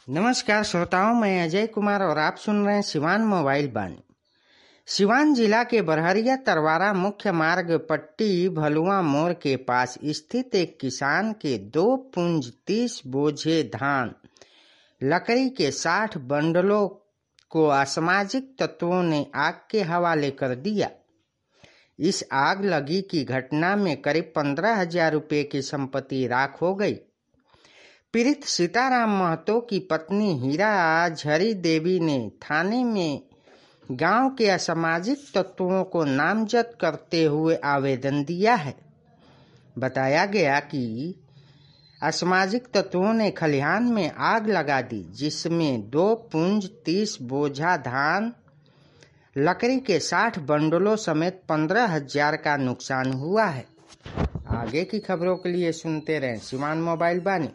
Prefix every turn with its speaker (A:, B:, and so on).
A: नमस्कार श्रोताओं, मैं अजय कुमार और आप सुन रहे हैं सिवान मोबाइल बानी। सिवान जिला के बरहरिया तरवारा मुख्य मार्ग पट्टी भलुआ मोड़ के पास स्थित एक किसान के 2.30 बोझे धान लकड़ी के 60 बंडलों को असामाजिक तत्वों ने आग के हवाले कर दिया। इस आग लगी की घटना में करीब 15,000 रुपये की संपत्ति राख हो गई। पीड़ित सीताराम महतो की पत्नी हीरा झरी देवी ने थाने में गांव के असामाजिक तत्वों को नामजद करते हुए आवेदन दिया है। बताया गया कि असामाजिक तत्वों ने खलिहान में आग लगा दी, जिसमें 2.30 बोझा धान लकड़ी के 60 बंडलों समेत 15,000 का नुकसान हुआ है। आगे की खबरों के लिए सुनते रहें सिवान मोबाइल बानी।